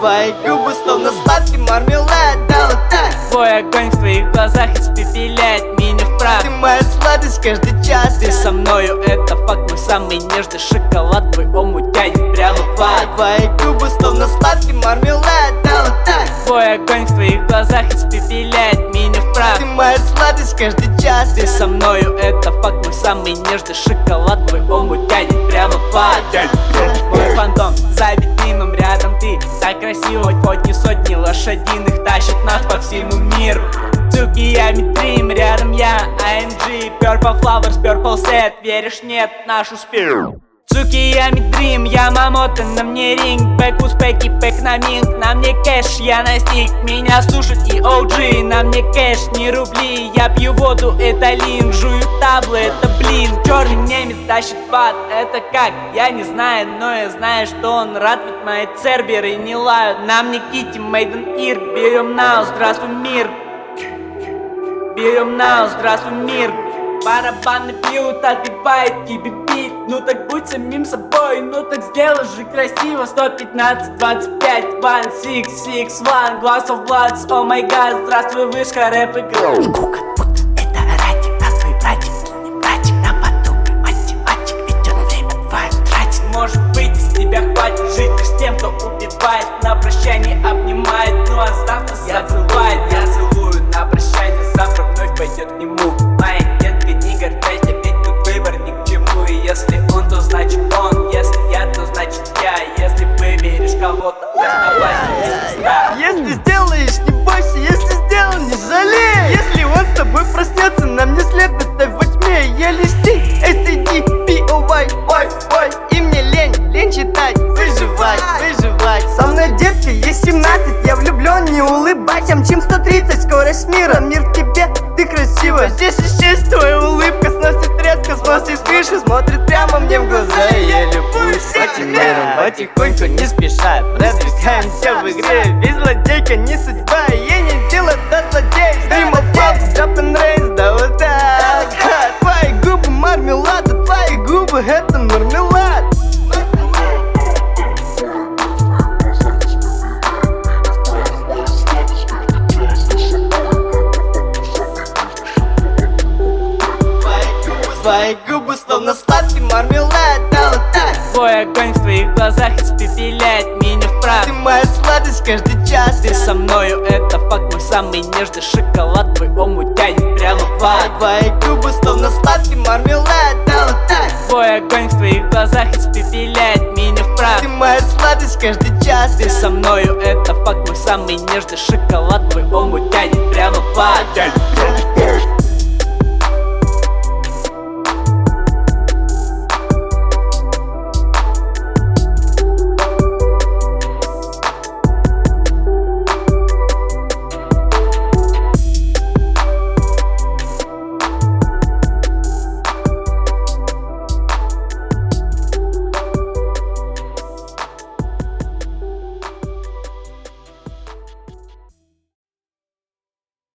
Твои губы словно сладкий мармелад, да вот так. Твой огонь в твоих глазах испепеляет меня в прах. Ты моя сладость каждый час. Ты со мною, это факт, мой самый нежный шоколад. Твой омут тянет прямо в ад. Твои губы словно сладкий мармелад, да вот так. Твой огонь в твоих глазах испепеляет меня в прах. Ты моя сладость каждый час. Ты со мною, это факт, мой самый нежный шоколад. Твой омут тянет прямо в ад. Мой фантом за битвином, рядом ты так красиво. Хоть не сотни лошадиных тащат нас по всему миру. Цукиями Dream, рядом я, AMG, Purple Flowers, Purple Set. Веришь, нет, наш успех. Цукиями Dream, Ямамото, на мне ринг. Бэк успеки, бэк на минг. На мне кэш, я настиг. Меня слушают и OG. На мне кэш, не рубли. Я пью воду, это линк. Жую таблы, это блин. Черный немец тащит в ад. Это как? Я не знаю, но я знаю, что он рад. Ведь мои церберы не лают. На мне Кити, Мейден Ир. Берем нау, здравствуй мир. Берем нау, здравствуй мир. Барабаны пьют, отбивает тебе бит. Ну так будь самим собой, ну так сделай же красиво. 115, 25, 1, 6, 6, 1. Glass of Bloods, о май гад. Здравствуй, вышка, рэп играл. Как будто это радик, а твой братик не братик. На потуга, математик, ведет время твое тратит. Может быть, из тебя хватит жить лишь с тем, кто убивает. На прощание обнимает, ну а завтра забывает. Я целую на прощание, завтра вновь пойдет к нему. Моя детка, не гордайся, ведь тут выбор ни к чему. И если он, то значит он, если я, то значит я. Если выберешь кого-то, оставайся без креста. Если сделаешь, не бойся, если сделал, не жалей. Если он с тобой проснется, нам не след оставь во тьме. Я лишь ты, SAD, POY, ой, ой. И мне лень читать, выживать, выживать. Со мной детка, ей 17, я влюблен, не улыбайся. Мчим 130, скорость мира, мир в тебе, ты красивая. Здесь исчез, твоя улыбка сносит резко, сносит крышу, смотрит прямо мне в глаза. И я любуюсь этим миром, потихоньку, не спеша. Продвигаемся в игре, ведь злодейка не судьба. Ей не дело до злодеев. Dream of love, drop and rains, да вот так. Твои губы мармелад, а твои губы это мармелад. Твои губы словно сладкий мармелад, да вот так. Твой огонь в твоих глазах испепеляет меня в прах. Ты моя сладость каждый час. Ты со мною, это факт, мой самый нежный шоколад. Твой омут тянет прямо в ад. Твои губы словно сладкий мармелад, да вот так. Твой огонь в твоих глазах испепеляет меня в прах. Ты моя сладость каждый час. Ты со мною, это факт, мой самый нежный шоколад. Твой омут тянет прямо в ад.